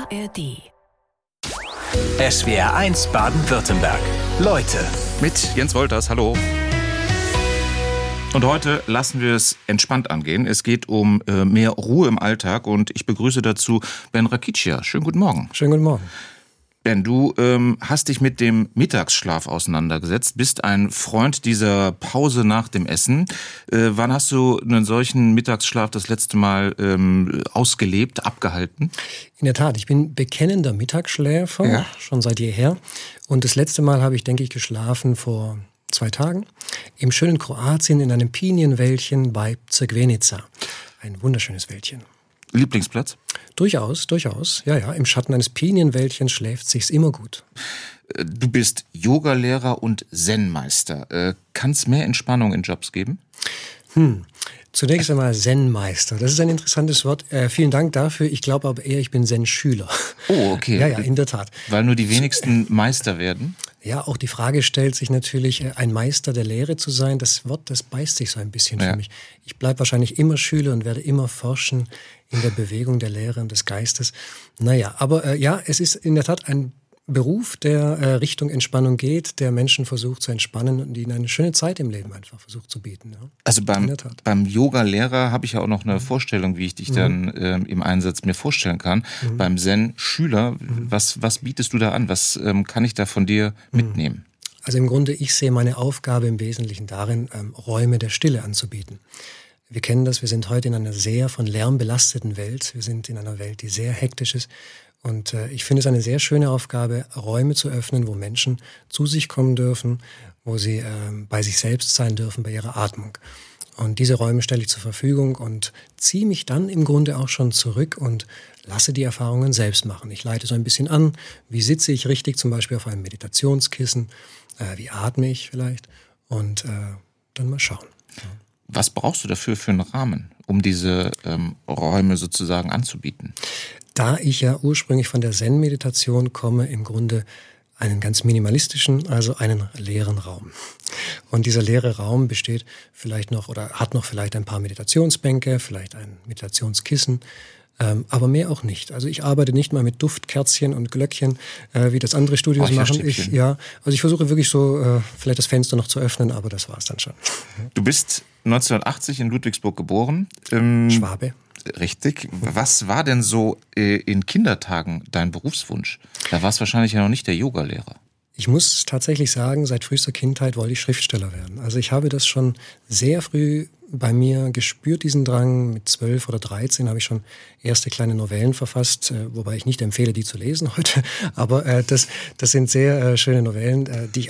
ARD. SWR1 Baden-Württemberg. Leute. Mit Jens Wolters, hallo. Und heute lassen wir es entspannt angehen. Es geht um mehr Ruhe im Alltag und ich begrüße dazu Ben Rakiccia. Schönen guten Morgen. Schönen guten Morgen. Ben, du hast dich mit dem Mittagsschlaf auseinandergesetzt, bist ein Freund dieser Pause nach dem Essen. Wann hast du einen solchen Mittagsschlaf das letzte Mal ausgelebt, abgehalten? In der Tat, ich bin bekennender Mittagsschläfer, schon seit jeher. Und das letzte Mal habe ich, denke ich, geschlafen vor 2 Tagen im schönen Kroatien in einem Pinienwäldchen bei Crkvenica. Ein wunderschönes Wäldchen. Lieblingsplatz? Durchaus. Ja, im Schatten eines Pinienwäldchens schläft sich's immer gut. Du bist Yogalehrer und Zen-Meister. Kann es mehr Entspannung in Jobs geben? Zunächst einmal Zen-Meister. Das ist ein interessantes Wort. Vielen Dank dafür. Ich glaube aber eher, ich bin Zen-Schüler. Oh, okay. Ja, in der Tat. Weil nur die wenigsten Meister werden? Ja, auch die Frage stellt sich natürlich, ein Meister der Lehre zu sein. Das Wort, das beißt sich so ein bisschen für mich. Ich bleibe wahrscheinlich immer Schüler und werde immer forschen in der Bewegung der Lehre und des Geistes. Aber es ist in der Tat ein Beruf, der Richtung Entspannung geht, der Menschen versucht zu entspannen und ihnen eine schöne Zeit im Leben einfach versucht zu bieten. Ja. Also beim Yoga-Lehrer habe ich ja auch noch eine Vorstellung, wie ich dich dann im Einsatz mir vorstellen kann. Beim Zen-Schüler, was bietest du da an? Was kann ich da von dir mitnehmen? Also im Grunde, ich sehe meine Aufgabe im Wesentlichen darin, Räume der Stille anzubieten. Wir kennen das, wir sind heute in einer sehr von Lärm belasteten Welt. Wir sind in einer Welt, die sehr hektisch ist. Und ich finde es eine sehr schöne Aufgabe, Räume zu öffnen, wo Menschen zu sich kommen dürfen, wo sie bei sich selbst sein dürfen, bei ihrer Atmung. Und diese Räume stelle ich zur Verfügung und ziehe mich dann im Grunde auch schon zurück und lasse die Erfahrungen selbst machen. Ich leite so ein bisschen an, wie sitze ich richtig, zum Beispiel auf einem Meditationskissen, wie atme ich vielleicht und dann mal schauen. Was brauchst du dafür für einen Rahmen, um diese Räume sozusagen anzubieten? Da ich ja ursprünglich von der Zen-Meditation komme, im Grunde einen ganz minimalistischen, also einen leeren Raum. Und dieser leere Raum besteht vielleicht noch oder hat noch vielleicht ein paar Meditationsbänke, vielleicht ein Meditationskissen, aber mehr auch nicht. Also ich arbeite nicht mal mit Duftkerzchen und Glöckchen, wie das andere Studios machen. Ich versuche wirklich so vielleicht das Fenster noch zu öffnen, aber das war's dann schon. Du bist 1980 in Ludwigsburg geboren. Schwabe. Richtig. Was war denn so in Kindertagen dein Berufswunsch? Da warst wahrscheinlich ja noch nicht der Yogalehrer. Ich muss tatsächlich sagen, seit frühester Kindheit wollte ich Schriftsteller werden. Also ich habe das schon sehr früh bei mir gespürt, diesen Drang. Mit 12 oder 13 habe ich schon erste kleine Novellen verfasst, wobei ich nicht empfehle, die zu lesen heute. Aber das sind sehr schöne Novellen,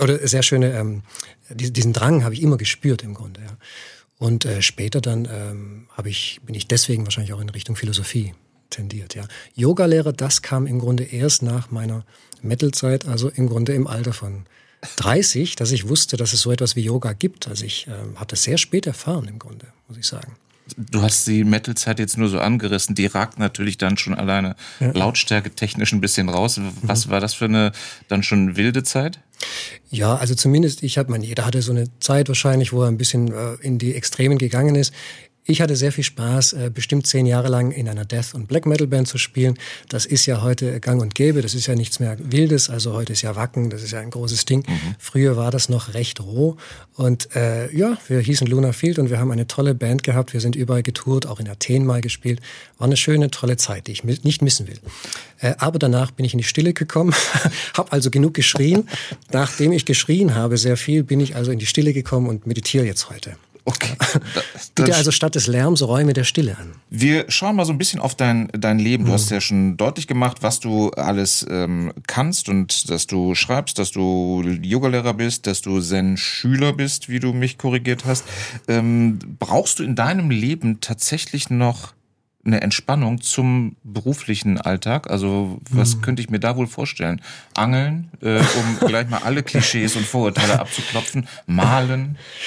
diesen Drang habe ich immer gespürt im Grunde. Ja. Und später dann bin ich deswegen wahrscheinlich auch in Richtung Philosophie tendiert. Ja. Yogalehrer, das kam im Grunde erst nach meiner Metal-Zeit, also im Grunde im Alter von 30, dass ich wusste, dass es so etwas wie Yoga gibt. Also ich habe das sehr spät erfahren im Grunde, muss ich sagen. Du hast die Metal-Zeit jetzt nur so angerissen, die ragt natürlich dann schon alleine Lautstärke technisch ein bisschen raus. Was war das für eine dann schon wilde Zeit? Ja, also zumindest jeder hatte so eine Zeit wahrscheinlich, wo er ein bisschen in die Extremen gegangen ist. Ich hatte sehr viel Spaß, bestimmt 10 Jahre lang in einer Death- und Black-Metal-Band zu spielen. Das ist ja heute gang und gäbe, das ist ja nichts mehr Wildes. Also heute ist ja Wacken, das ist ja ein großes Ding. Früher war das noch recht roh. Und wir hießen Luna Field und wir haben eine tolle Band gehabt. Wir sind überall getourt, auch in Athen mal gespielt. War eine schöne, tolle Zeit, die ich nicht missen will. Aber danach bin ich in die Stille gekommen, habe also genug geschrien. Nachdem ich geschrien habe, sehr viel, bin ich also in die Stille gekommen und meditiere jetzt heute. Okay. Bitte also statt des Lärms Räume der Stille an. Wir schauen mal so ein bisschen auf dein Leben. Du hast ja schon deutlich gemacht, was du alles kannst und dass du schreibst, dass du Yogalehrer bist, dass du Zen-Schüler bist, wie du mich korrigiert hast. Brauchst du in deinem Leben tatsächlich noch eine Entspannung zum beruflichen Alltag? Also was könnte ich mir da wohl vorstellen? Angeln, um gleich mal alle Klischees und Vorurteile abzuklopfen, malen?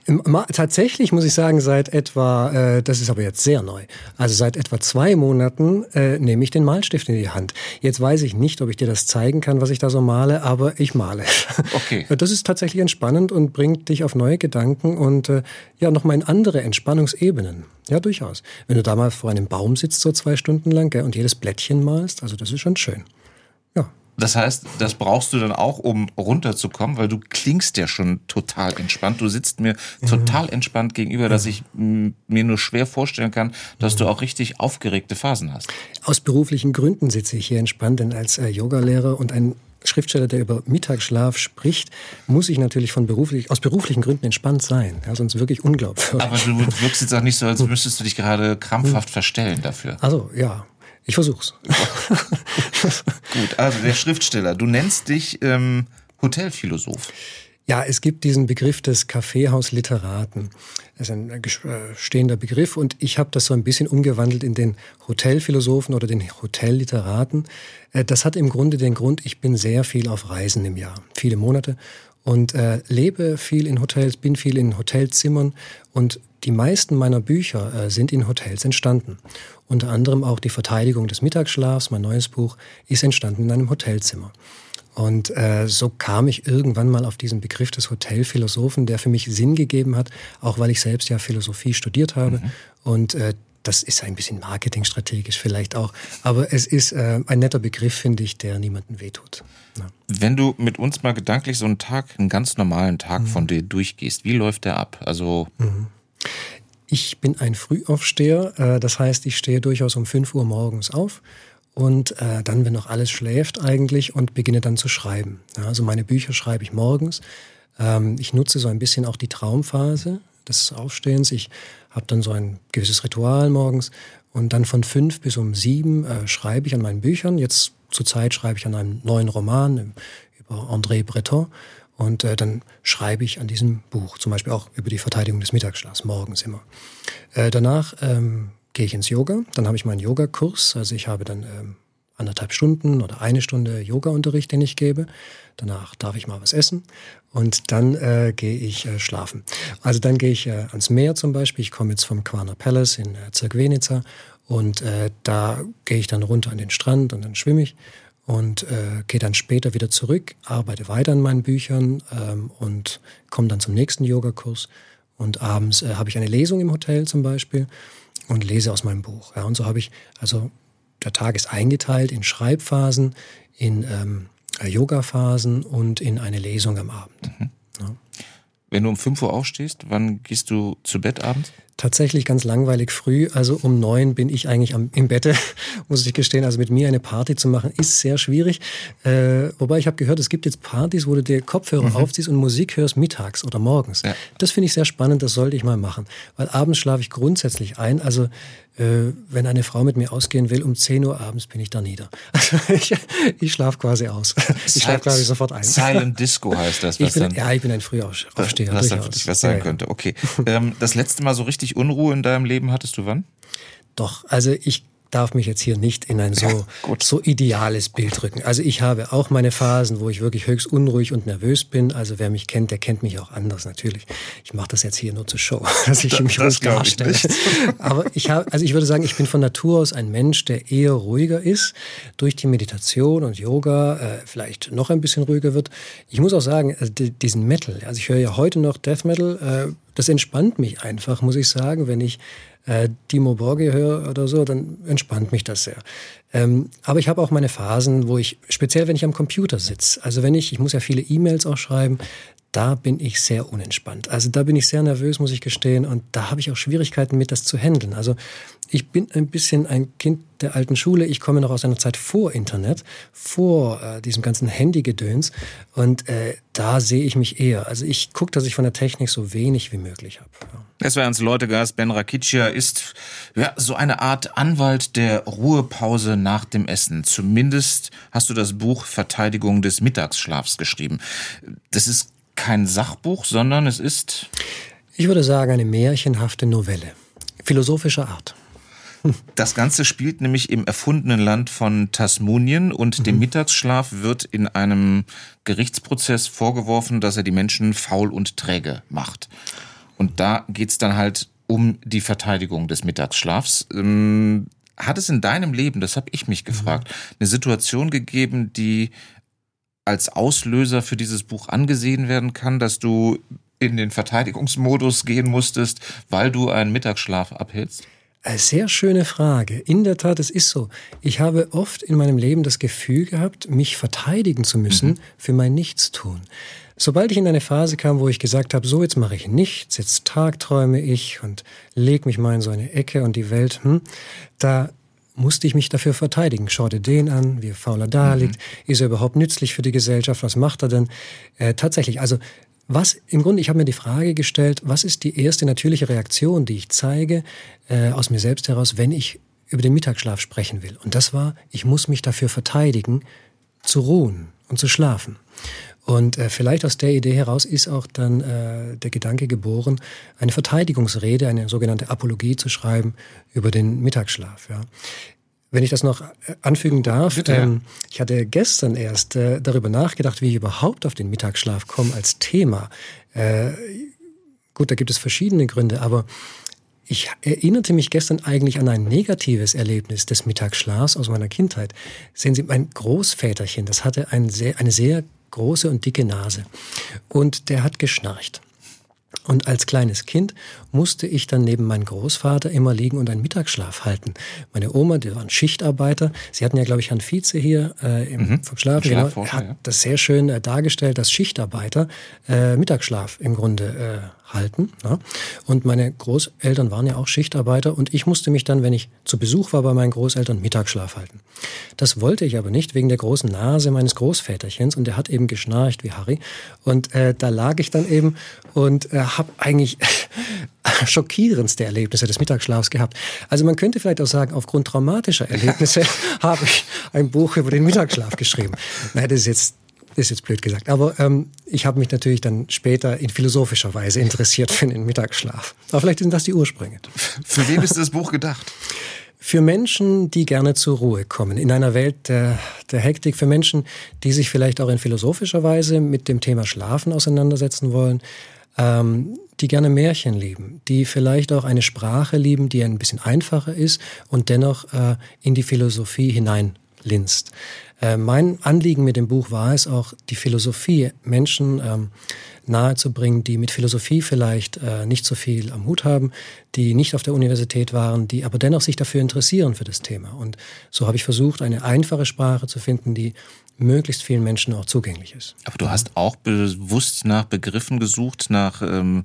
Tatsächlich muss ich sagen, seit etwa, das ist aber jetzt sehr neu, also seit etwa 2 Monaten nehme ich den Malstift in die Hand. Jetzt weiß ich nicht, ob ich dir das zeigen kann, was ich da so male, aber ich male. Okay. Das ist tatsächlich entspannend und bringt dich auf neue Gedanken und nochmal in andere Entspannungsebenen. Ja, durchaus. Wenn du da mal vor einem Baum sitzt, so 2 Stunden lang, gell, und jedes Blättchen malst, also das ist schon schön. Ja. Das heißt, das brauchst du dann auch, um runterzukommen, weil du klingst ja schon total entspannt. Du sitzt mir total entspannt gegenüber, dass ich mir nur schwer vorstellen kann, dass du auch richtig aufgeregte Phasen hast. Aus beruflichen Gründen sitze ich hier entspannt, denn als Yogalehrer und ein Schriftsteller, der über Mittagsschlaf spricht, muss ich natürlich aus beruflichen Gründen entspannt sein. Ja, sonst wirklich unglaubwürdig. Aber du wirkst jetzt auch nicht so, als müsstest du dich gerade krampfhaft verstellen dafür. Also, ja. Ich versuch's. Gut, also der Schriftsteller. Du nennst dich Hotelphilosoph. Ja, es gibt diesen Begriff des Kaffeehausliteraten. Das ist ein stehender Begriff und ich habe das so ein bisschen umgewandelt in den Hotelphilosophen oder den Hotelliteraten. Das hat im Grunde den Grund, ich bin sehr viel auf Reisen im Jahr, viele Monate und lebe viel in Hotels, bin viel in Hotelzimmern und die meisten meiner Bücher sind in Hotels entstanden. Unter anderem auch die Verteidigung des Mittagsschlafs, mein neues Buch, ist entstanden in einem Hotelzimmer. Und so kam ich irgendwann mal auf diesen Begriff des Hotelphilosophen, der für mich Sinn gegeben hat, auch weil ich selbst ja Philosophie studiert habe. Und das ist ein bisschen marketingstrategisch vielleicht auch. Aber es ist ein netter Begriff, finde ich, der niemandem wehtut. Ja. Wenn du mit uns mal gedanklich so einen ganz normalen Tag von dir durchgehst, wie läuft der ab? Also Ich bin ein Frühaufsteher, das heißt, ich stehe durchaus um 5 Uhr morgens auf und dann, wenn noch alles schläft eigentlich, und beginne dann zu schreiben. Ja, also meine Bücher schreibe ich morgens. Ich nutze so ein bisschen auch die Traumphase des Aufstehens. Ich habe dann so ein gewisses Ritual morgens und dann von 5 bis um 7 schreibe ich an meinen Büchern. Jetzt zurzeit schreibe ich an einem neuen Roman über André Breton. Und dann schreibe ich an diesem Buch, zum Beispiel auch über die Verteidigung des Mittagsschlafs, morgens immer. Danach gehe ich ins Yoga, dann habe ich meinen Yogakurs, also ich habe dann 1,5 Stunden oder 1 Stunde Yoga-Unterricht, den ich gebe. Danach darf ich mal was essen und dann gehe ich schlafen. Also dann gehe ich ans Meer zum Beispiel, ich komme jetzt vom Quarner Palace in Crkvenica und da gehe ich dann runter an den Strand und dann schwimme ich. Und gehe dann später wieder zurück, arbeite weiter an meinen Büchern und komme dann zum nächsten Yogakurs. Und abends habe ich eine Lesung im Hotel zum Beispiel und lese aus meinem Buch. Ja, und so habe ich, also der Tag ist eingeteilt in Schreibphasen, in Yogaphasen und in eine Lesung am Abend. Ja. Wenn du um 5 Uhr aufstehst, wann gehst du zu Bett abends? Tatsächlich ganz langweilig früh, also um 9 bin ich eigentlich im Bett, muss ich gestehen. Also mit mir eine Party zu machen, ist sehr schwierig. Wobei ich habe gehört, es gibt jetzt Partys, wo du dir Kopfhörer aufziehst und Musik hörst mittags oder morgens. Ja. Das finde ich sehr spannend, das sollte ich mal machen. Weil abends schlafe ich grundsätzlich ein. Also wenn eine Frau mit mir ausgehen will, um 10 Uhr abends bin ich da nieder. Also ich schlafe quasi aus. Ich schlafe quasi sofort ein. Silent Disco heißt das. Ich bin ein Frühaufsteher. Was dann wirklich was sein könnte. Okay. Das letzte Mal so richtig Unruhe in deinem Leben hattest du wann? Doch, also ich darf mich jetzt hier nicht in ein so ideales Bild rücken. Also ich habe auch meine Phasen, wo ich wirklich höchst unruhig und nervös bin. Also wer mich kennt, der kennt mich auch anders natürlich. Ich mache das jetzt hier nur zur Show, dass ich mich ruhig darstelle. Aber ich würde sagen, ich bin von Natur aus ein Mensch, der eher ruhiger ist. Durch die Meditation und Yoga vielleicht noch ein bisschen ruhiger wird. Ich muss auch sagen, diesen Metal, also ich höre ja heute noch Death Metal, das entspannt mich einfach, muss ich sagen, wenn ich Dimmu Borgir höre oder so, dann entspannt mich das sehr. Aber ich habe auch meine Phasen, wo ich, speziell wenn ich am Computer sitze, also ich muss ja viele E-Mails auch schreiben, da bin ich sehr unentspannt. Also da bin ich sehr nervös, muss ich gestehen, und da habe ich auch Schwierigkeiten mit, das zu handeln. Also ich bin ein bisschen ein Kind der alten Schule. Ich komme noch aus einer Zeit vor Internet, vor diesem ganzen Handygedöns, und da sehe ich mich eher. Also ich gucke, dass ich von der Technik so wenig wie möglich habe. Ja. Es war uns Leutegast. Ben Rakiccia ist so eine Art Anwalt der Ruhepause nach dem Essen. Zumindest hast du das Buch Verteidigung des Mittagsschlafs geschrieben. Das ist kein Sachbuch, sondern es ist... Ich würde sagen, eine märchenhafte Novelle. Philosophischer Art. Das Ganze spielt nämlich im erfundenen Land von Tasmunien und dem Mittagsschlaf wird in einem Gerichtsprozess vorgeworfen, dass er die Menschen faul und träge macht. Und da geht's dann halt um die Verteidigung des Mittagsschlafs. Hat es in deinem Leben, das habe ich mich gefragt, eine Situation gegeben, die als Auslöser für dieses Buch angesehen werden kann, dass du in den Verteidigungsmodus gehen musstest, weil du einen Mittagsschlaf abhältst? Sehr schöne Frage. In der Tat, es ist so. Ich habe oft in meinem Leben das Gefühl gehabt, mich verteidigen zu müssen für mein Nichtstun. Sobald ich in eine Phase kam, wo ich gesagt habe, so jetzt mache ich nichts, jetzt tagträume ich und leg mich mal in so eine Ecke und die Welt, da musste ich mich dafür verteidigen. Schau dir den an, wie faul er da liegt. Ist er überhaupt nützlich für die Gesellschaft? Was macht er denn? Tatsächlich, also im Grunde, ich habe mir die Frage gestellt, was ist die erste natürliche Reaktion, die ich zeige, aus mir selbst heraus, wenn ich über den Mittagsschlaf sprechen will? Und das war, ich muss mich dafür verteidigen, zu ruhen und zu schlafen. Und vielleicht aus der Idee heraus ist auch dann der Gedanke geboren, eine Verteidigungsrede, eine sogenannte Apologie zu schreiben über den Mittagsschlaf. Ja. Wenn ich das noch anfügen darf, bitte, ich hatte gestern erst darüber nachgedacht, wie ich überhaupt auf den Mittagsschlaf komme als Thema. Gut, da gibt es verschiedene Gründe, aber ich erinnerte mich gestern eigentlich an ein negatives Erlebnis des Mittagsschlafs aus meiner Kindheit. Sehen Sie, mein Großväterchen, das hatte eine sehr große und dicke Nase und der hat geschnarcht. Und als kleines Kind musste ich dann neben meinem Großvater immer liegen und einen Mittagsschlaf halten. Meine Oma, die waren Schichtarbeiter. Sie hatten ja, glaube ich, Herrn Vize hier vom Schlafen. Genau, er hat das sehr schön dargestellt, dass Schichtarbeiter Mittagsschlaf im Grunde halten. Ja. Und meine Großeltern waren ja auch Schichtarbeiter und ich musste mich dann, wenn ich zu Besuch war bei meinen Großeltern, Mittagsschlaf halten. Das wollte ich aber nicht wegen der großen Nase meines Großväterchens und der hat eben geschnarcht wie Harry. Und da lag ich dann eben und habe eigentlich schockierendste Erlebnisse des Mittagsschlafs gehabt. Also man könnte vielleicht auch sagen, aufgrund traumatischer Erlebnisse habe ich ein Buch über den Mittagsschlaf geschrieben. Nein, das ist jetzt blöd gesagt. Aber ich habe mich natürlich dann später in philosophischer Weise interessiert für den Mittagsschlaf. Aber vielleicht sind das die Ursprünge. Für wen ist das Buch gedacht? Für Menschen, die gerne zur Ruhe kommen. In einer Welt der Hektik. Für Menschen, die sich vielleicht auch in philosophischer Weise mit dem Thema Schlafen auseinandersetzen wollen. Die gerne Märchen lieben. Die vielleicht auch eine Sprache lieben, die ein bisschen einfacher ist und dennoch in die Philosophie hineinlinst. Mein Anliegen mit dem Buch war es auch, die Philosophie Menschen nahezubringen, die mit Philosophie vielleicht nicht so viel am Hut haben, die nicht auf der Universität waren, die aber dennoch sich dafür interessieren für das Thema. Und so habe ich versucht, eine einfache Sprache zu finden, die möglichst vielen Menschen auch zugänglich ist. Aber du hast auch bewusst nach Begriffen gesucht, nach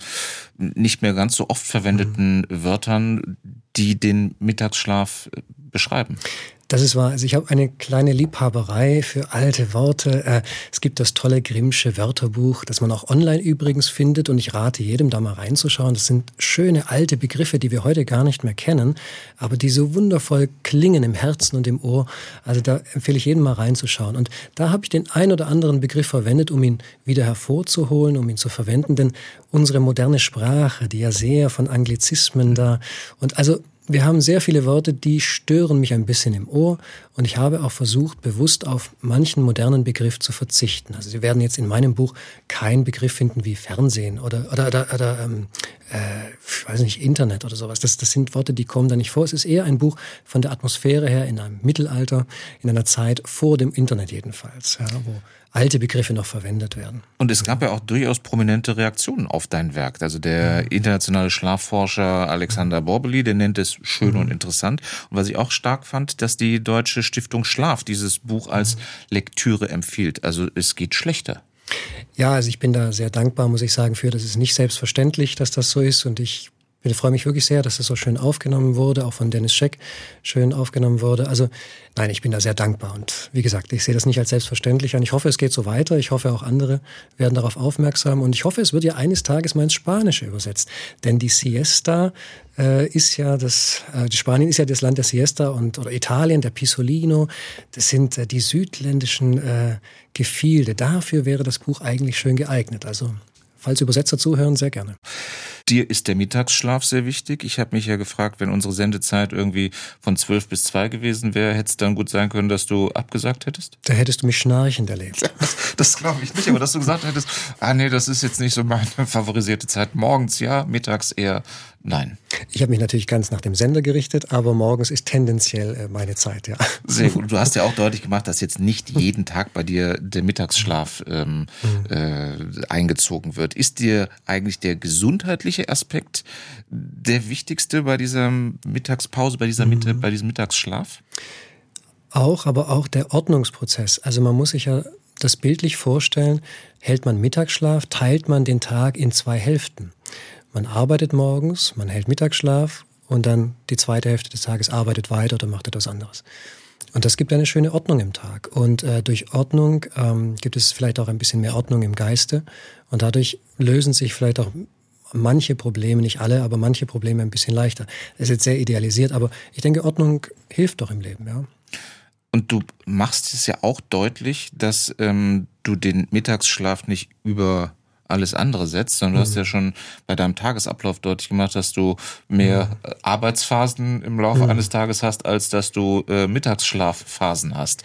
nicht mehr ganz so oft verwendeten Wörtern, die den Mittagsschlaf beschreiben. Das ist wahr. Also ich habe eine kleine Liebhaberei für alte Worte. Es gibt das tolle Grimmsche Wörterbuch, das man auch online übrigens findet. Und ich rate jedem, da mal reinzuschauen. Das sind schöne alte Begriffe, die wir heute gar nicht mehr kennen, aber die so wundervoll klingen im Herzen und im Ohr. Also da empfehle ich jedem mal reinzuschauen. Und da habe ich den ein oder anderen Begriff verwendet, um ihn wieder hervorzuholen, um ihn zu verwenden. Denn unsere moderne Sprache, die ja sehr von Anglizismen da und also wir haben sehr viele Worte, die stören mich ein bisschen im Ohr und ich habe auch versucht, bewusst auf manchen modernen Begriff zu verzichten. Also Sie werden jetzt in meinem Buch keinen Begriff finden wie Fernsehen oder ich weiß nicht, Internet oder sowas. Das sind Worte, die kommen da nicht vor. Es ist eher ein Buch von der Atmosphäre her in einem Mittelalter, in einer Zeit vor dem Internet jedenfalls, ja, wo alte Begriffe noch verwendet werden. Und es gab ja auch durchaus prominente Reaktionen auf dein Werk. Also der internationale Schlafforscher Alexander Borbely, der nennt es schön und interessant. Und was ich auch stark fand, dass die Deutsche Stiftung Schlaf dieses Buch als Lektüre empfiehlt. Also es geht schlechter. Ja, also ich bin da sehr dankbar, muss ich sagen, für. Das ist nicht selbstverständlich, dass das so ist. Und ich freue mich wirklich sehr, dass das so schön aufgenommen wurde, auch von Dennis Scheck schön aufgenommen wurde. Also nein, ich bin da sehr dankbar. Und wie gesagt, ich sehe das nicht als selbstverständlich an. Ich hoffe, es geht so weiter. Ich hoffe, auch andere werden darauf aufmerksam. Und ich hoffe, es wird ja eines Tages mal ins Spanische übersetzt. Denn die Siesta ist ja Spanien ist ja das Land der Siesta oder Italien, der Pisolino. Das sind die südländischen Gefilde. Dafür wäre das Buch eigentlich schön geeignet. Also falls Übersetzer zuhören, sehr gerne. Dir ist der Mittagsschlaf sehr wichtig. Ich habe mich ja gefragt, wenn unsere Sendezeit irgendwie von 12 bis 2 gewesen wäre, hätte es dann gut sein können, dass du abgesagt hättest? Da hättest du mich schnarchend erlebt. Das glaube ich nicht, aber dass du gesagt hättest, nee, das ist jetzt nicht so meine favorisierte Zeit. Morgens ja, mittags eher nein. Ich habe mich natürlich ganz nach dem Sender gerichtet, aber morgens ist tendenziell meine Zeit, ja. Sehr gut. Du hast ja auch deutlich gemacht, dass jetzt nicht jeden Tag bei dir der Mittagsschlaf eingezogen wird. Ist dir eigentlich der gesundheitliche Aspekt der wichtigste bei dieser Mittagspause, bei diesem Mittagsschlaf? Auch, aber auch der Ordnungsprozess. Also man muss sich ja das bildlich vorstellen, hält man Mittagsschlaf, teilt man den Tag in 2 Hälften. Man arbeitet morgens, man hält Mittagsschlaf und dann die zweite Hälfte des Tages arbeitet weiter oder macht etwas anderes. Und das gibt eine schöne Ordnung im Tag. Und durch Ordnung gibt es vielleicht auch ein bisschen mehr Ordnung im Geiste. Und dadurch lösen sich vielleicht auch manche Probleme, nicht alle, aber manche Probleme ein bisschen leichter. Das ist jetzt sehr idealisiert, aber ich denke, Ordnung hilft doch im Leben, ja. Und du machst es ja auch deutlich, dass du den Mittagsschlaf nicht über alles andere setzt, sondern du hast ja schon bei deinem Tagesablauf deutlich gemacht, dass du mehr Arbeitsphasen im Laufe eines Tages hast, als dass du Mittagsschlafphasen hast.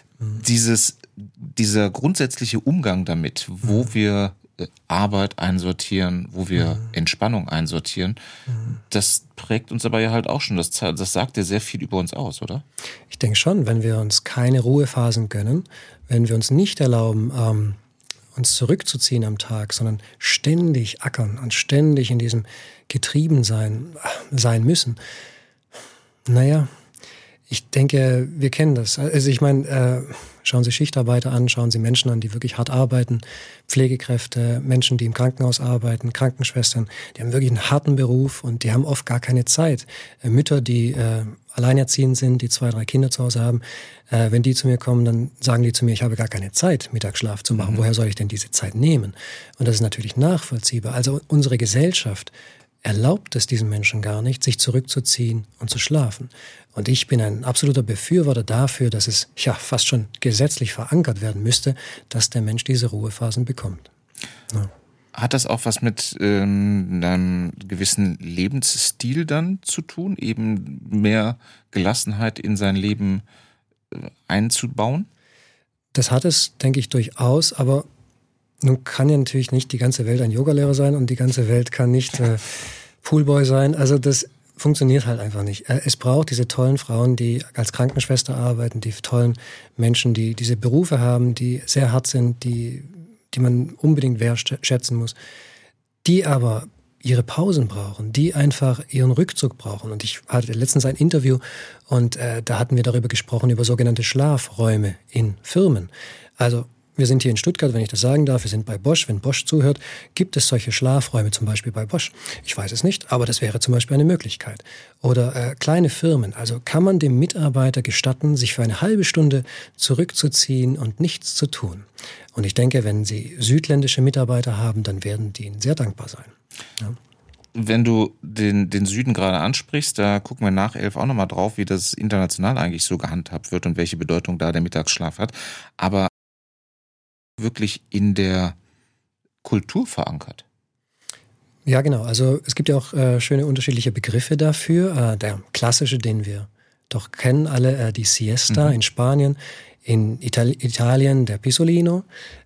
Dieser grundsätzliche Umgang damit, wo wir Arbeit einsortieren, wo wir Entspannung einsortieren, das prägt uns aber ja halt auch schon. Das sagt ja sehr viel über uns aus, oder? Ich denke schon, wenn wir uns keine Ruhephasen gönnen, wenn wir uns nicht erlauben, uns zurückzuziehen am Tag, sondern ständig ackern und ständig in diesem Getriebensein sein müssen. Naja, ich denke, wir kennen das. Also ich meine, schauen Sie Schichtarbeiter an, schauen Sie Menschen an, die wirklich hart arbeiten, Pflegekräfte, Menschen, die im Krankenhaus arbeiten, Krankenschwestern, die haben wirklich einen harten Beruf und die haben oft gar keine Zeit. Mütter, die alleinerziehend sind, die 2, 3 Kinder zu Hause haben, wenn die zu mir kommen, dann sagen die zu mir, ich habe gar keine Zeit, Mittagsschlaf zu machen. Woher soll ich denn diese Zeit nehmen? Und das ist natürlich nachvollziehbar. Also unsere Gesellschaft erlaubt es diesen Menschen gar nicht, sich zurückzuziehen und zu schlafen. Und ich bin ein absoluter Befürworter dafür, dass es ja fast schon gesetzlich verankert werden müsste, dass der Mensch diese Ruhephasen bekommt. Ja. Hat das auch was mit einem gewissen Lebensstil dann zu tun, eben mehr Gelassenheit in sein Leben einzubauen? Das hat es, denke ich, durchaus, aber nun kann ja natürlich nicht die ganze Welt ein Yogalehrer sein und die ganze Welt kann nicht Poolboy sein. Also das funktioniert halt einfach nicht. Es braucht diese tollen Frauen, die als Krankenschwester arbeiten, die tollen Menschen, die diese Berufe haben, die sehr hart sind, die man unbedingt wertschätzen muss, die aber ihre Pausen brauchen, die einfach ihren Rückzug brauchen. Und ich hatte letztens ein Interview und da hatten wir darüber gesprochen, über sogenannte Schlafräume in Firmen. Also wir sind hier in Stuttgart, wenn ich das sagen darf, wir sind bei Bosch. Wenn Bosch zuhört, gibt es solche Schlafräume zum Beispiel bei Bosch? Ich weiß es nicht, aber das wäre zum Beispiel eine Möglichkeit. Oder kleine Firmen, also kann man dem Mitarbeiter gestatten, sich für eine halbe Stunde zurückzuziehen und nichts zu tun. Und ich denke, wenn Sie südländische Mitarbeiter haben, dann werden die Ihnen sehr dankbar sein. Ja. Wenn du den Süden gerade ansprichst, da gucken wir nach 11 auch nochmal drauf, wie das international eigentlich so gehandhabt wird und welche Bedeutung da der Mittagsschlaf hat. Aber wirklich in der Kultur verankert. Ja, genau. Also es gibt ja auch schöne unterschiedliche Begriffe dafür. Der klassische, den wir doch kennen alle, die Siesta in Spanien, in Italien der Pisolino,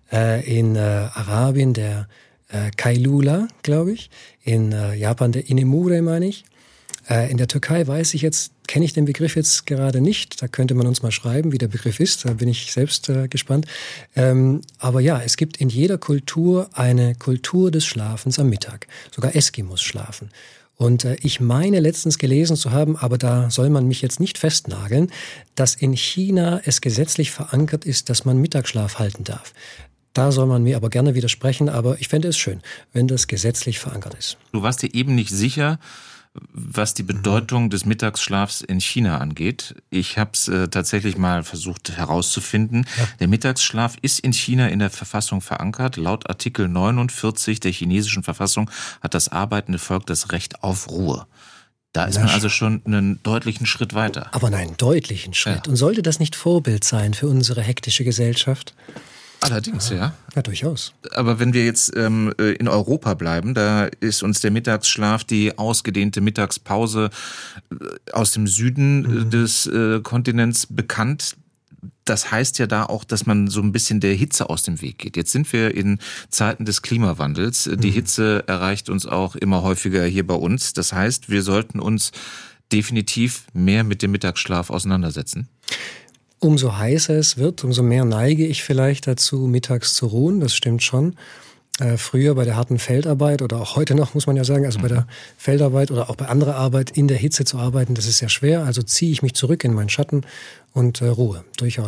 in Arabien der Kailula, glaube ich, in Japan der Inemure, meine ich. In der Türkei kenne ich den Begriff jetzt gerade nicht. Da könnte man uns mal schreiben, wie der Begriff ist. Da bin ich selbst gespannt. Aber ja, es gibt in jeder Kultur eine Kultur des Schlafens am Mittag. Sogar Eskimos schlafen. Und ich meine letztens gelesen zu haben, aber da soll man mich jetzt nicht festnageln, dass in China es gesetzlich verankert ist, dass man Mittagsschlaf halten darf. Da soll man mir aber gerne widersprechen, aber ich fände es schön, wenn das gesetzlich verankert ist. Du warst dir eben nicht sicher, was die Bedeutung des Mittagsschlafs in China angeht. Ich habe es tatsächlich mal versucht herauszufinden. Ja. Der Mittagsschlaf ist in China in der Verfassung verankert. Laut Artikel 49 der chinesischen Verfassung hat das arbeitende Volk das Recht auf Ruhe. Da ist man also schon einen deutlichen Schritt weiter. Aber einen deutlichen Schritt. Ja. Und sollte das nicht Vorbild sein für unsere hektische Gesellschaft? Allerdings, ja. Ja, durchaus. Aber wenn wir jetzt in Europa bleiben, da ist uns der Mittagsschlaf, die ausgedehnte Mittagspause aus dem Süden des Kontinents bekannt. Das heißt ja da auch, dass man so ein bisschen der Hitze aus dem Weg geht. Jetzt sind wir in Zeiten des Klimawandels. Die Hitze erreicht uns auch immer häufiger hier bei uns. Das heißt, wir sollten uns definitiv mehr mit dem Mittagsschlaf auseinandersetzen. Umso heißer es wird, umso mehr neige ich vielleicht dazu, mittags zu ruhen. Das stimmt schon. Früher bei der harten Feldarbeit oder auch heute noch, muss man ja sagen, also bei der Feldarbeit oder auch bei anderer Arbeit in der Hitze zu arbeiten, das ist sehr schwer. Also ziehe ich mich zurück in meinen Schatten und ruhe, durchaus.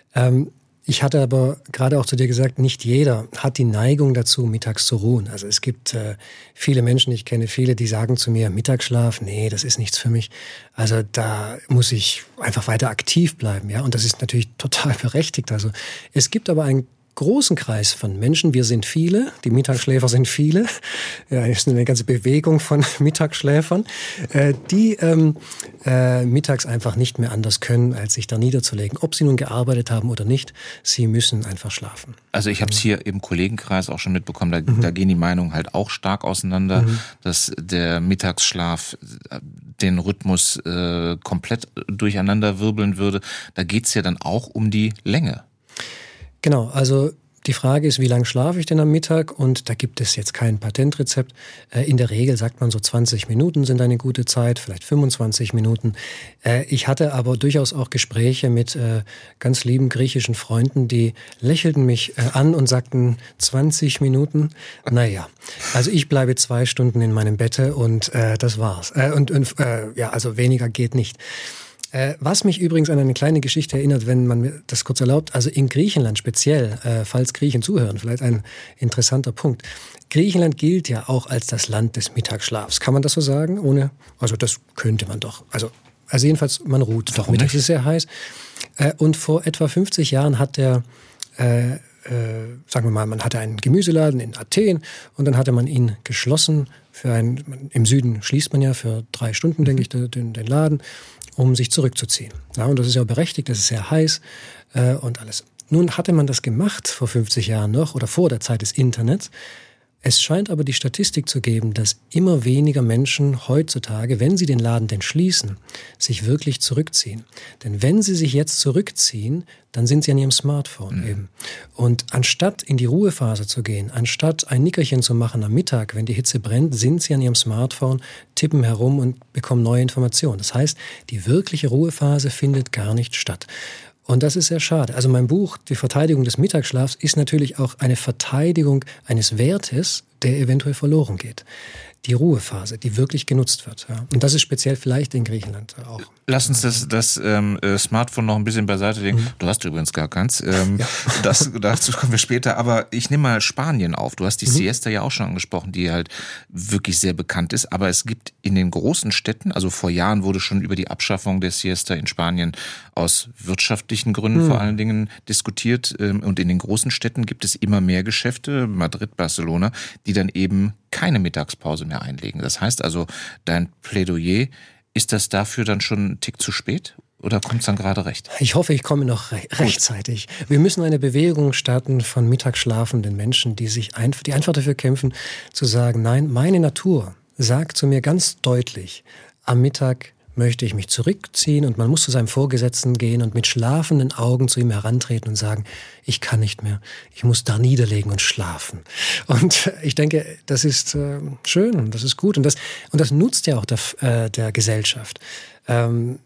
Ich hatte aber gerade auch zu dir gesagt, nicht jeder hat die Neigung dazu, mittags zu ruhen. Also es gibt viele Menschen, ich kenne viele, die sagen zu mir, Mittagsschlaf, nee, das ist nichts für mich. Also da muss ich einfach weiter aktiv bleiben, ja. Und das ist natürlich total berechtigt. Also es gibt aber einen großen Kreis von Menschen, wir sind viele, die Mittagsschläfer sind viele, ja, es ist eine ganze Bewegung von Mittagsschläfern, die mittags einfach nicht mehr anders können, als sich da niederzulegen. Ob sie nun gearbeitet haben oder nicht, sie müssen einfach schlafen. Also ich habe es hier im Kollegenkreis auch schon mitbekommen, da gehen die Meinungen halt auch stark auseinander, dass der Mittagsschlaf den Rhythmus komplett durcheinander wirbeln würde. Da geht's ja dann auch um die Länge. Genau, also die Frage ist, wie lange schlafe ich denn am Mittag? Und da gibt es jetzt kein Patentrezept. In der Regel sagt man so 20 Minuten sind eine gute Zeit, vielleicht 25 Minuten. Ich hatte aber durchaus auch Gespräche mit ganz lieben griechischen Freunden, die lächelten mich an und sagten 20 Minuten. Naja, also ich bleibe 2 Stunden in meinem Bette und das war's. Ja, also weniger geht nicht. Was mich übrigens an eine kleine Geschichte erinnert, wenn man mir das kurz erlaubt, also in Griechenland speziell, falls Griechen zuhören, vielleicht ein interessanter Punkt. Griechenland gilt ja auch als das Land des Mittagsschlafs. Kann man das so sagen? Also das könnte man doch. Also jedenfalls, man ruht doch mittags, ist sehr heiß. Und vor etwa 50 Jahren hat sagen wir mal, man hatte einen Gemüseladen in Athen und dann hatte man ihn geschlossen. Im Süden schließt man ja für 3 Stunden, denke ich, den Laden, um sich zurückzuziehen. Ja, und das ist ja berechtigt, das ist sehr heiß und alles. Nun hatte man das gemacht vor 50 Jahren noch oder vor der Zeit des Internets. Es scheint aber die Statistik zu geben, dass immer weniger Menschen heutzutage, wenn sie den Laden denn schließen, sich wirklich zurückziehen. Denn wenn sie sich jetzt zurückziehen, dann sind sie an ihrem Smartphone eben. Und anstatt in die Ruhephase zu gehen, anstatt ein Nickerchen zu machen am Mittag, wenn die Hitze brennt, sind sie an ihrem Smartphone, tippen herum und bekommen neue Informationen. Das heißt, die wirkliche Ruhephase findet gar nicht statt. Und das ist sehr schade. Also mein Buch, Die Verteidigung des Mittagsschlafs, ist natürlich auch eine Verteidigung eines Wertes, der eventuell verloren geht. Die Ruhephase, die wirklich genutzt wird. Ja. Und das ist speziell vielleicht in Griechenland auch. Lass uns das Smartphone noch ein bisschen beiseite legen. Du hast übrigens gar keins. Dazu kommen wir später. Aber ich nehme mal Spanien auf. Du hast die Siesta ja auch schon angesprochen, die halt wirklich sehr bekannt ist. Aber es gibt in den großen Städten, also vor Jahren wurde schon über die Abschaffung der Siesta in Spanien aus wirtschaftlichen Gründen vor allen Dingen diskutiert. Und in den großen Städten gibt es immer mehr Geschäfte, Madrid, Barcelona, die dann eben keine Mittagspause mehr einlegen. Das heißt also, dein Plädoyer, ist das dafür dann schon ein Tick zu spät oder kommt es dann gerade recht? Ich hoffe, ich komme noch rechtzeitig. Wir müssen eine Bewegung starten von mittagsschlafenden Menschen, die einfach dafür kämpfen, zu sagen, nein, meine Natur sagt zu mir ganz deutlich, am Mittag möchte ich mich zurückziehen und man muss zu seinem Vorgesetzten gehen und mit schlafenden Augen zu ihm herantreten und sagen, ich kann nicht mehr, ich muss da niederlegen und schlafen. Und ich denke, das ist schön und das ist gut und das nutzt ja auch der Gesellschaft. Wenn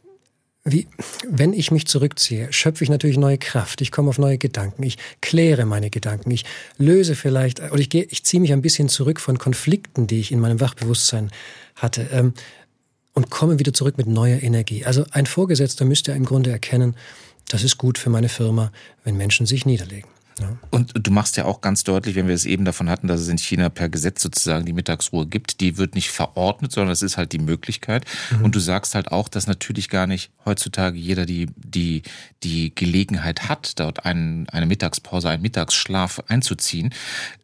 ich mich zurückziehe, schöpfe ich natürlich neue Kraft, ich komme auf neue Gedanken, ich kläre meine Gedanken, ich löse vielleicht, oder ich ziehe mich ein bisschen zurück von Konflikten, die ich in meinem Wachbewusstsein hatte, und komme wieder zurück mit neuer Energie. Also ein Vorgesetzter müsste im Grunde erkennen, das ist gut für meine Firma, wenn Menschen sich niederlegen. Ja. Und du machst ja auch ganz deutlich, wenn wir es eben davon hatten, dass es in China per Gesetz sozusagen die Mittagsruhe gibt, die wird nicht verordnet, sondern es ist halt die Möglichkeit. Und du sagst halt auch, dass natürlich gar nicht heutzutage jeder die Gelegenheit hat, dort eine Mittagspause, einen Mittagsschlaf einzuziehen.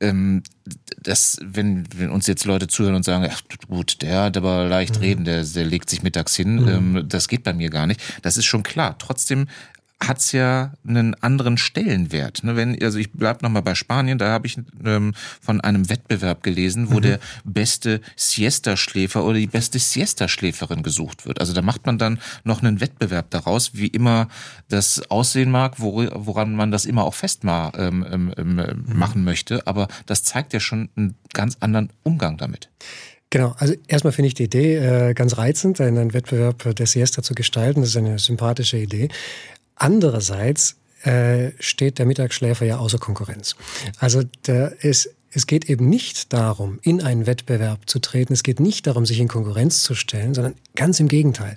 Wenn uns jetzt Leute zuhören und sagen, ach gut, der hat aber leicht reden, der legt sich mittags hin, das geht bei mir gar nicht. Das ist schon klar. Trotzdem hat's ja einen anderen Stellenwert. Also ich bleib nochmal bei Spanien, da habe ich von einem Wettbewerb gelesen, wo der beste Siesta-Schläfer oder die beste Siesta-Schläferin gesucht wird. Also da macht man dann noch einen Wettbewerb daraus, wie immer das aussehen mag, woran man das immer auch machen möchte. Aber das zeigt ja schon einen ganz anderen Umgang damit. Genau, also erstmal finde ich die Idee ganz reizend, einen Wettbewerb der Siesta zu gestalten. Das ist eine sympathische Idee. Andererseits steht der Mittagsschläfer ja außer Konkurrenz. Also es geht eben nicht darum, in einen Wettbewerb zu treten. Es geht nicht darum, sich in Konkurrenz zu stellen, sondern ganz im Gegenteil.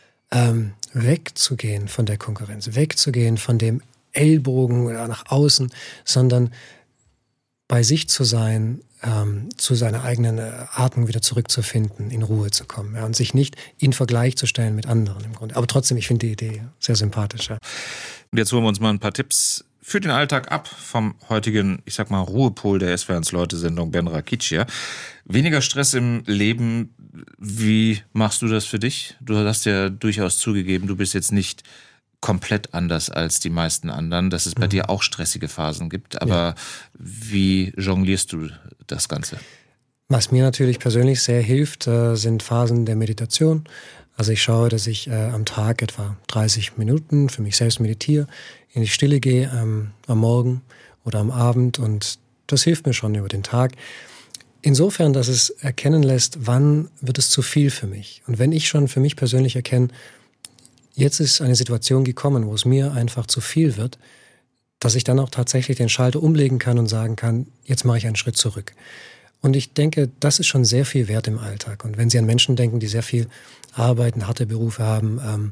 Wegzugehen von der Konkurrenz, wegzugehen von dem Ellbogen nach außen, sondern bei sich zu sein, zu seiner eigenen Atmung wieder zurückzufinden, in Ruhe zu kommen, ja, und sich nicht in Vergleich zu stellen mit anderen im Grunde. Aber trotzdem, ich finde die Idee sehr sympathisch. Ja. Und jetzt holen wir uns mal ein paar Tipps für den Alltag ab vom heutigen, ich sag mal, Ruhepol der SWR1-Leute-Sendung Ben Rakic. Weniger Stress im Leben. Wie machst du das für dich? Du hast ja durchaus zugegeben, du bist jetzt nicht komplett anders als die meisten anderen, dass es bei dir auch stressige Phasen gibt. Aber wie jonglierst du das Ganze? Was mir natürlich persönlich sehr hilft, sind Phasen der Meditation. Also ich schaue, dass ich am Tag etwa 30 Minuten für mich selbst meditiere, in die Stille gehe am Morgen oder am Abend, und das hilft mir schon über den Tag. Insofern, dass es erkennen lässt, wann wird es zu viel für mich. Und wenn ich schon für mich persönlich erkenne, jetzt ist eine Situation gekommen, wo es mir einfach zu viel wird, dass ich dann auch tatsächlich den Schalter umlegen kann und sagen kann, jetzt mache ich einen Schritt zurück. Und ich denke, das ist schon sehr viel wert im Alltag. Und wenn Sie an Menschen denken, die sehr viel arbeiten, harte Berufe haben,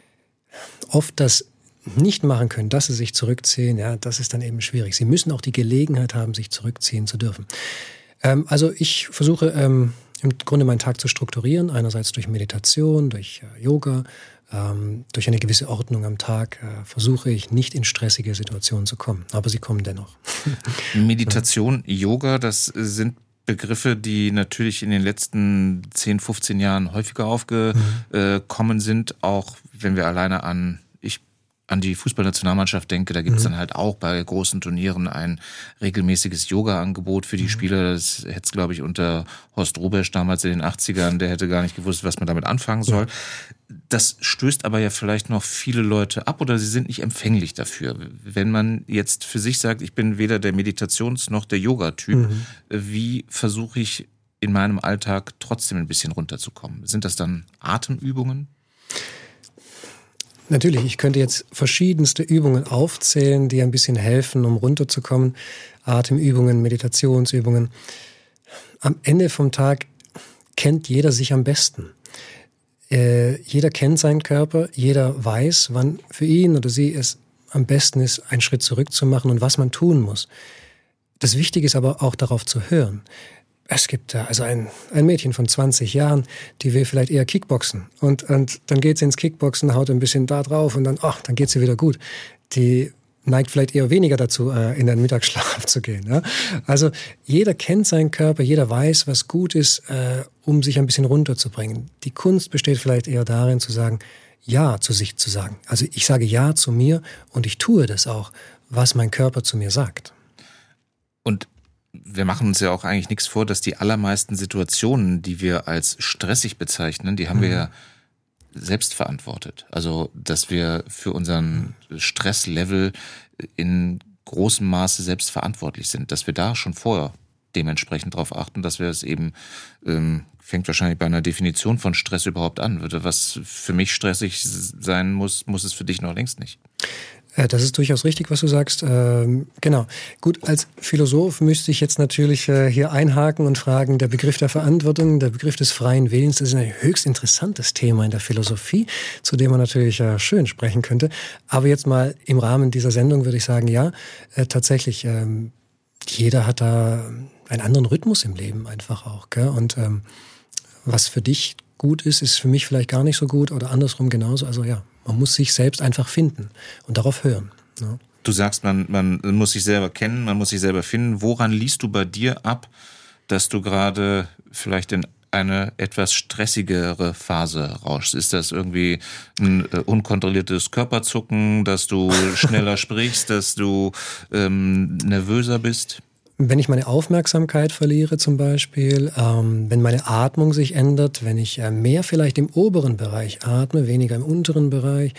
oft das nicht machen können, dass sie sich zurückziehen, ja, das ist dann eben schwierig. Sie müssen auch die Gelegenheit haben, sich zurückziehen zu dürfen. Also ich versuche im Grunde meinen Tag zu strukturieren, einerseits durch Meditation, durch Yoga, durch eine gewisse Ordnung am Tag versuche ich nicht in stressige Situationen zu kommen, aber sie kommen dennoch. Meditation, Yoga, das sind Begriffe, die natürlich in den letzten 10, 15 Jahren häufiger aufgekommen sind, auch wenn wir alleine an die Fußballnationalmannschaft denke, da gibt es dann halt auch bei großen Turnieren ein regelmäßiges Yoga-Angebot für die Spieler. Das hätte es, glaube ich, unter Horst Rubesch damals in den 80ern, der hätte gar nicht gewusst, was man damit anfangen soll. Das stößt aber ja vielleicht noch viele Leute ab oder sie sind nicht empfänglich dafür. Wenn man jetzt für sich sagt, ich bin weder der Meditations- noch der Yoga-Typ, wie versuche ich in meinem Alltag trotzdem ein bisschen runterzukommen? Sind das dann Atemübungen? Natürlich, ich könnte jetzt verschiedenste Übungen aufzählen, die ein bisschen helfen, um runterzukommen. Atemübungen, Meditationsübungen. Am Ende vom Tag kennt jeder sich am besten. Jeder kennt seinen Körper, jeder weiß, wann für ihn oder sie es am besten ist, einen Schritt zurück zu machen und was man tun muss. Das Wichtige ist aber auch darauf zu hören. Es gibt also ein Mädchen von 20 Jahren, die will vielleicht eher Kickboxen. Und dann geht sie ins Kickboxen, haut ein bisschen da drauf und dann geht sie wieder gut. Die neigt vielleicht eher weniger dazu, in den Mittagsschlaf zu gehen. Ja? Also jeder kennt seinen Körper, jeder weiß, was gut ist, um sich ein bisschen runterzubringen. Die Kunst besteht vielleicht eher darin, zu sagen, Ja zu sich zu sagen. Also ich sage Ja zu mir und ich tue das auch, was mein Körper zu mir sagt. Und wir machen uns ja auch eigentlich nichts vor, dass die allermeisten Situationen, die wir als stressig bezeichnen, die haben wir ja selbst verantwortet. Also, dass wir für unseren Stresslevel in großem Maße selbst verantwortlich sind, dass wir da schon vorher dementsprechend darauf achten, dass wir es eben, fängt wahrscheinlich bei einer Definition von Stress überhaupt an. Was für mich stressig sein muss, muss es für dich noch längst nicht. Das ist durchaus richtig, was du sagst. Genau. Gut, als Philosoph müsste ich jetzt natürlich hier einhaken und fragen, der Begriff der Verantwortung, der Begriff des freien Willens, das ist ein höchst interessantes Thema in der Philosophie, zu dem man natürlich schön sprechen könnte. Aber jetzt mal im Rahmen dieser Sendung würde ich sagen, ja, tatsächlich, jeder hat da einen anderen Rhythmus im Leben einfach auch. Gell? Und was für dich gut ist, ist für mich vielleicht gar nicht so gut oder andersrum genauso. Also ja, man muss sich selbst einfach finden und darauf hören. Ja. Du sagst, man muss sich selber kennen, man muss sich selber finden. Woran liest du bei dir ab, dass du gerade vielleicht in eine etwas stressigere Phase rauschst? Ist das irgendwie ein unkontrolliertes Körperzucken, dass du schneller sprichst, dass du nervöser bist? Wenn ich meine Aufmerksamkeit verliere zum Beispiel, wenn meine Atmung sich ändert, wenn ich mehr vielleicht im oberen Bereich atme, weniger im unteren Bereich,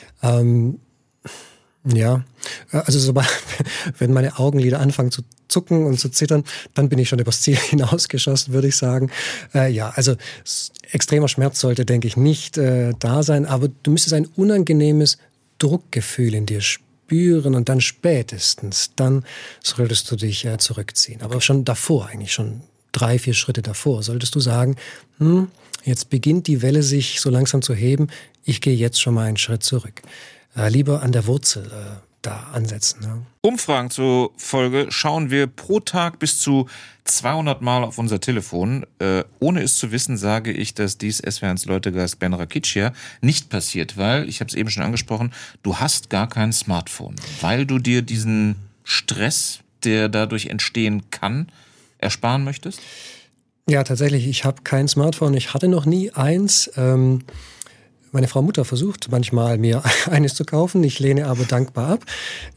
also sobald, wenn meine Augenlider anfangen zu zucken und zu zittern, dann bin ich schon übers Ziel hinausgeschossen, würde ich sagen. Also extremer Schmerz sollte, denke ich, nicht da sein, aber du müsstest ein unangenehmes Druckgefühl in dir spüren und dann spätestens, dann solltest du dich zurückziehen. Aber schon davor, eigentlich schon 3-4 Schritte davor, solltest du sagen, jetzt beginnt die Welle sich so langsam zu heben, ich gehe jetzt schon mal einen Schritt zurück. Lieber an der Wurzel da ansetzen. Ja. Umfragen zur Folge schauen wir pro Tag bis zu 200 Mal auf unser Telefon. Ohne es zu wissen, sage ich, dass dies SWR1 Leutegast Ben Rakiccia nicht passiert, weil, ich habe es eben schon angesprochen, du hast gar kein Smartphone, weil du dir diesen Stress, der dadurch entstehen kann, ersparen möchtest? Ja, tatsächlich, ich habe kein Smartphone, ich hatte noch nie eins. Meine Frau Mutter versucht manchmal, mir eines zu kaufen. Ich lehne aber dankbar ab.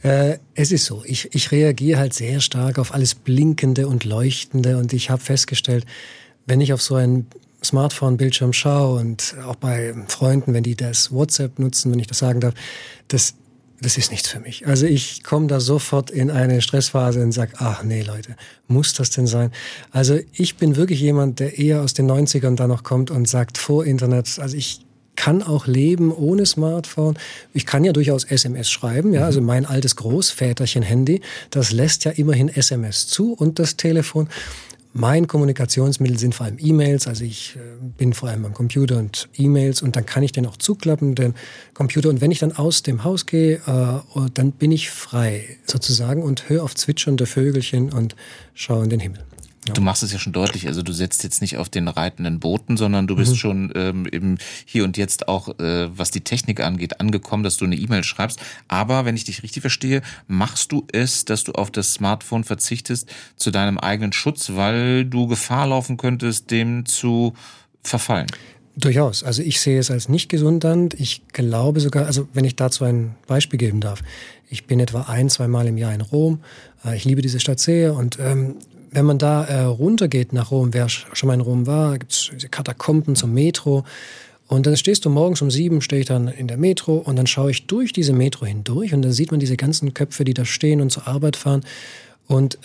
Es ist so, ich reagiere halt sehr stark auf alles Blinkende und Leuchtende. Und ich habe festgestellt, wenn ich auf so einen Smartphone-Bildschirm schaue und auch bei Freunden, wenn die das WhatsApp nutzen, wenn ich das sagen darf, das ist nichts für mich. Also ich komme da sofort in eine Stressphase und sage, ach nee Leute, muss das denn sein? Also ich bin wirklich jemand, der eher aus den 90ern da noch kommt und sagt, vor Internet, also ich kann auch leben ohne Smartphone. Ich kann ja durchaus SMS schreiben, ja, also mein altes Großväterchen-Handy, das lässt ja immerhin SMS zu und das Telefon. Mein Kommunikationsmittel sind vor allem E-Mails, also ich bin vor allem am Computer und E-Mails und dann kann ich den auch zuklappen, den Computer. Und wenn ich dann aus dem Haus gehe, dann bin ich frei sozusagen und höre auf zwitschernde Vögelchen und schaue in den Himmel. Ja. Du machst es ja schon deutlich, also du setzt jetzt nicht auf den reitenden Boten, sondern du bist schon im Hier und Jetzt auch, was die Technik angeht, angekommen, dass du eine E-Mail schreibst. Aber wenn ich dich richtig verstehe, machst du es, dass du auf das Smartphone verzichtest zu deinem eigenen Schutz, weil du Gefahr laufen könntest, dem zu verfallen? Durchaus. Also ich sehe es als nicht gesund an. Ich glaube sogar, also wenn ich dazu ein Beispiel geben darf. Ich bin etwa 1-2 Mal im Jahr in Rom. Ich liebe diese Stadt sehr und wenn man da runtergeht nach Rom, wer schon mal in Rom war, gibt es diese Katakomben zum Metro. Und dann stehst du morgens um 7, stehe ich dann in der Metro und dann schaue ich durch diese Metro hindurch und dann sieht man diese ganzen Köpfe, die da stehen und zur Arbeit fahren. Und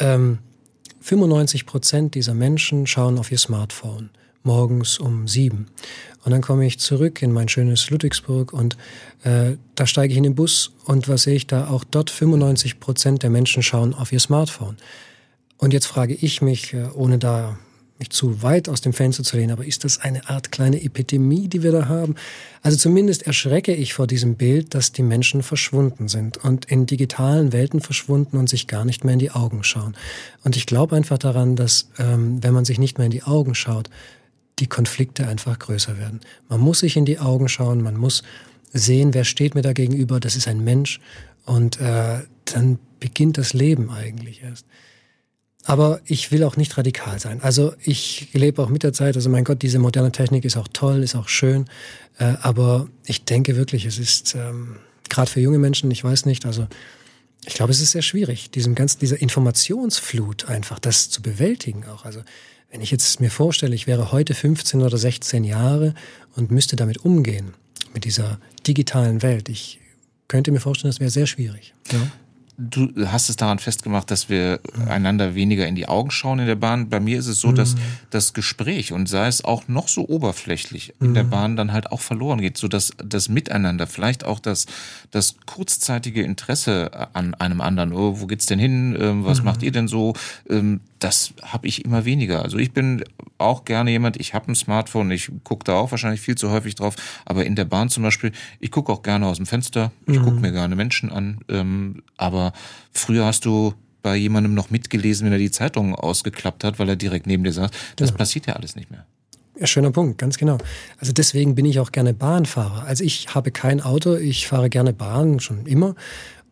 95% dieser Menschen schauen auf ihr Smartphone morgens um 7. Und dann komme ich zurück in mein schönes Ludwigsburg und da steige ich in den Bus und was sehe ich da? Auch dort 95% der Menschen schauen auf ihr Smartphone. Und jetzt frage ich mich, ohne da mich zu weit aus dem Fenster zu lehnen, aber ist das eine Art kleine Epidemie, die wir da haben? Also zumindest erschrecke ich vor diesem Bild, dass die Menschen verschwunden sind und in digitalen Welten verschwunden und sich gar nicht mehr in die Augen schauen. Und ich glaube einfach daran, dass wenn man sich nicht mehr in die Augen schaut, die Konflikte einfach größer werden. Man muss sich in die Augen schauen, man muss sehen, wer steht mir da gegenüber, das ist ein Mensch und dann beginnt das Leben eigentlich erst. Aber ich will auch nicht radikal sein. Also ich lebe auch mit der Zeit. Also mein Gott, diese moderne Technik ist auch toll, ist auch schön. Aber ich denke wirklich, es ist gerade für junge Menschen, ich weiß nicht, also ich glaube, es ist sehr schwierig, dieser Informationsflut einfach, das zu bewältigen auch. Also wenn ich jetzt mir vorstelle, ich wäre heute 15 oder 16 Jahre und müsste damit umgehen, mit dieser digitalen Welt. Ich könnte mir vorstellen, das wäre sehr schwierig. Ja. Du hast es daran festgemacht, dass wir einander weniger in die Augen schauen in der Bahn. Bei mir ist es so, dass das Gespräch, und sei es auch noch so oberflächlich, in der Bahn dann halt auch verloren geht, so dass das Miteinander, vielleicht auch das kurzzeitige Interesse an einem anderen, oh, wo geht's denn hin, was macht ihr denn so, das habe ich immer weniger. Also ich bin auch gerne jemand, ich habe ein Smartphone, ich gucke da auch wahrscheinlich viel zu häufig drauf, aber in der Bahn zum Beispiel, ich gucke auch gerne aus dem Fenster, ich gucke mir gerne Menschen an, aber früher hast du bei jemandem noch mitgelesen, wenn er die Zeitung ausgeklappt hat, weil er direkt neben dir saß. Das passiert ja alles nicht mehr. Ja, schöner Punkt, ganz genau. Also deswegen bin ich auch gerne Bahnfahrer. Also ich habe kein Auto, ich fahre gerne Bahn, schon immer.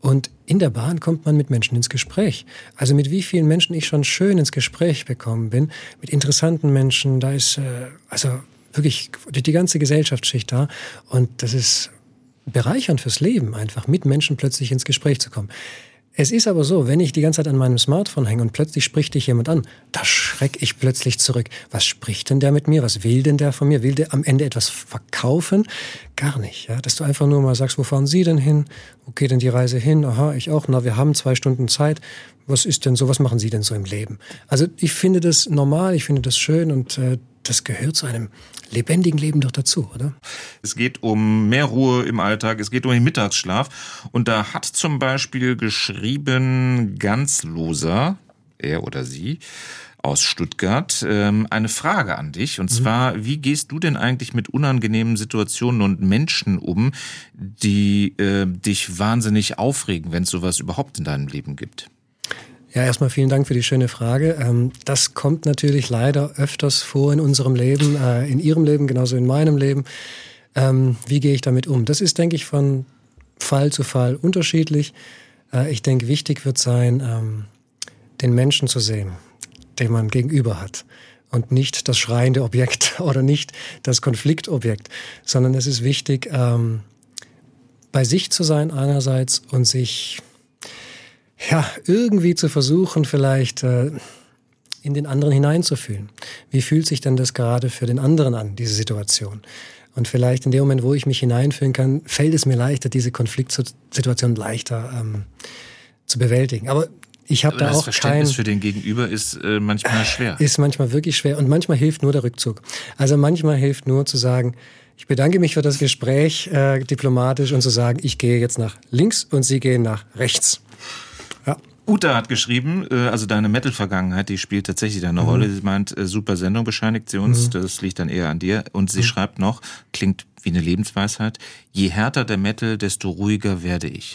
Und in der Bahn kommt man mit Menschen ins Gespräch. Also mit wie vielen Menschen ich schon schön ins Gespräch gekommen bin, mit interessanten Menschen, da ist also wirklich die ganze Gesellschaftsschicht da. Und das ist bereichernd fürs Leben, einfach mit Menschen plötzlich ins Gespräch zu kommen. Es ist aber so, wenn ich die ganze Zeit an meinem Smartphone hänge und plötzlich spricht dich jemand an, da schrecke ich plötzlich zurück. Was spricht denn der mit mir? Was will denn der von mir? Will der am Ende etwas verkaufen? Gar nicht. Ja? Dass du einfach nur mal sagst, wo fahren Sie denn hin? Wo geht denn die Reise hin? Aha, ich auch. Na, wir haben 2 Stunden Zeit. Was ist denn so? Was machen Sie denn so im Leben? Also ich finde das normal, ich finde das schön und das gehört zu einem lebendigen Leben doch dazu, oder? Es geht um mehr Ruhe im Alltag, es geht um den Mittagsschlaf. Und da hat zum Beispiel geschrieben Ganzloser, er oder sie, aus Stuttgart, eine Frage an dich. Und zwar, wie gehst du denn eigentlich mit unangenehmen Situationen und Menschen um, die dich wahnsinnig aufregen, wenn es sowas überhaupt in deinem Leben gibt? Ja, erstmal vielen Dank für die schöne Frage. Das kommt natürlich leider öfters vor in unserem Leben, in Ihrem Leben, genauso in meinem Leben. Wie gehe ich damit um? Das ist, denke ich, von Fall zu Fall unterschiedlich. Ich denke, wichtig wird sein, den Menschen zu sehen, den man gegenüber hat. Und nicht das schreiende Objekt oder nicht das Konfliktobjekt, sondern es ist wichtig, bei sich zu sein einerseits und sich irgendwie zu versuchen, vielleicht in den anderen hineinzufühlen. Wie fühlt sich denn das gerade für den anderen an, diese Situation? Und vielleicht in dem Moment, wo ich mich hineinfühlen kann, fällt es mir leichter, diese Konfliktsituation leichter zu bewältigen. Aber ich habe da auch das Verständnis für den Gegenüber ist manchmal schwer. Ist manchmal wirklich schwer und manchmal hilft nur der Rückzug. Also manchmal hilft nur zu sagen, ich bedanke mich für das Gespräch diplomatisch und zu sagen, ich gehe jetzt nach links und Sie gehen nach rechts. Ja. Uta hat geschrieben, also deine Metal-Vergangenheit, die spielt tatsächlich eine Rolle. Sie meint, super Sendung, bescheinigt sie uns, das liegt dann eher an dir. Und sie schreibt noch, klingt wie eine Lebensweisheit, je härter der Metal, desto ruhiger werde ich.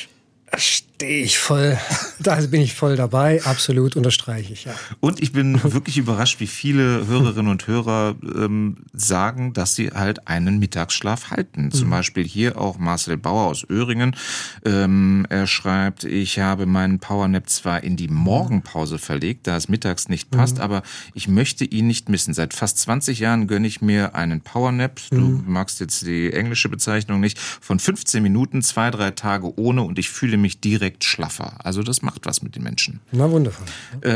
Da bin ich voll dabei, absolut, unterstreiche ich, ja. Und ich bin wirklich überrascht, wie viele Hörerinnen und Hörer sagen, dass sie halt einen Mittagsschlaf halten. Zum Beispiel hier auch Marcel Bauer aus Öhringen. Er schreibt, ich habe meinen Powernap zwar in die Morgenpause verlegt, da es mittags nicht passt, aber ich möchte ihn nicht missen. Seit fast 20 Jahren gönne ich mir einen Powernap, du magst jetzt die englische Bezeichnung nicht, von 15 Minuten, 2-3 Tage ohne und ich fühle mich direkt schlaffer. Also das macht was mit den Menschen. Na, wundervoll.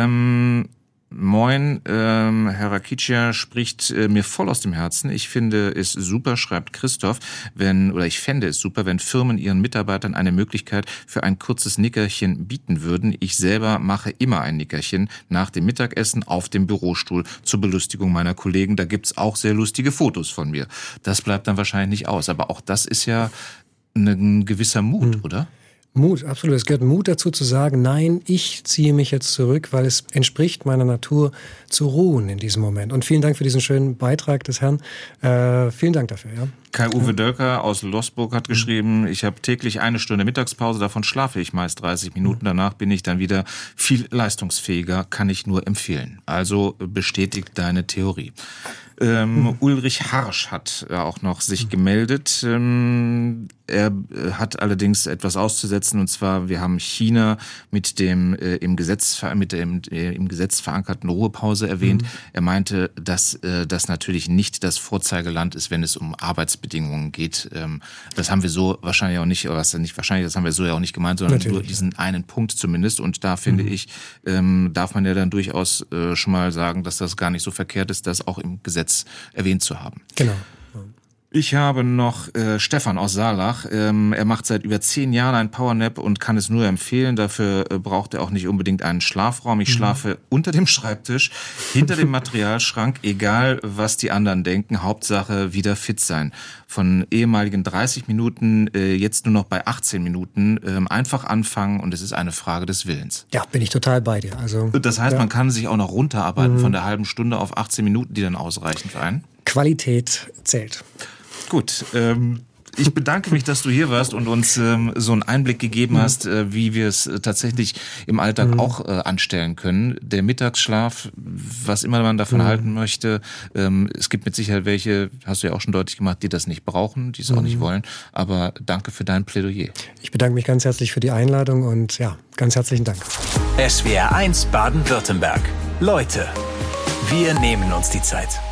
Moin, Herr Rakicia spricht mir voll aus dem Herzen. Ich finde es super, schreibt Christoph, ich fände es super, wenn Firmen ihren Mitarbeitern eine Möglichkeit für ein kurzes Nickerchen bieten würden. Ich selber mache immer ein Nickerchen nach dem Mittagessen auf dem Bürostuhl zur Belustigung meiner Kollegen. Da gibt's auch sehr lustige Fotos von mir. Das bleibt dann wahrscheinlich nicht aus. Aber auch das ist ja ein gewisser Mut, oder? Mut, absolut. Es gehört Mut dazu zu sagen, nein, ich ziehe mich jetzt zurück, weil es entspricht meiner Natur zu ruhen in diesem Moment. Und vielen Dank für diesen schönen Beitrag des Herrn. Vielen Dank dafür. Ja. Kai-Uwe Dölker aus Losburg hat geschrieben, ich habe täglich 1 Stunde Mittagspause, davon schlafe ich meist 30 Minuten. Danach bin ich dann wieder viel leistungsfähiger, kann ich nur empfehlen. Also bestätigt deine Theorie. Ulrich Harsch hat auch noch sich gemeldet. Er hat allerdings etwas auszusetzen, und zwar, wir haben China mit dem im Gesetz verankerten Ruhepause erwähnt. Er meinte, dass das natürlich nicht das Vorzeigeland ist, wenn es um Arbeitsbedingungen geht. Das haben wir so wahrscheinlich auch nicht, oder das haben wir so ja auch nicht gemeint, sondern natürlich, nur diesen einen Punkt zumindest. Und da finde ich, darf man ja dann durchaus schon mal sagen, dass das gar nicht so verkehrt ist, das auch im Gesetz erwähnt zu haben. Genau. Ich habe noch Stefan aus Saalach. Er macht seit über 10 Jahren einen Powernap und kann es nur empfehlen. Dafür braucht er auch nicht unbedingt einen Schlafraum. Ich schlafe unter dem Schreibtisch, hinter dem Materialschrank, egal was die anderen denken. Hauptsache wieder fit sein. Von ehemaligen 30 Minuten jetzt nur noch bei 18 Minuten. Einfach anfangen und es ist eine Frage des Willens. Ja, bin ich total bei dir. Also, das heißt, man kann sich auch noch runterarbeiten von der halben Stunde auf 18 Minuten, die dann ausreichen für einen. Qualität zählt. Gut, Ich bedanke mich, dass du hier warst und uns so einen Einblick gegeben hast, wie wir es tatsächlich im Alltag auch anstellen können. Der Mittagsschlaf, was immer man davon halten möchte, es gibt mit Sicherheit welche, hast du ja auch schon deutlich gemacht, die das nicht brauchen, die es auch nicht wollen. Aber danke für dein Plädoyer. Ich bedanke mich ganz herzlich für die Einladung und ja, ganz herzlichen Dank. SWR 1 Baden-Württemberg. Leute, wir nehmen uns die Zeit.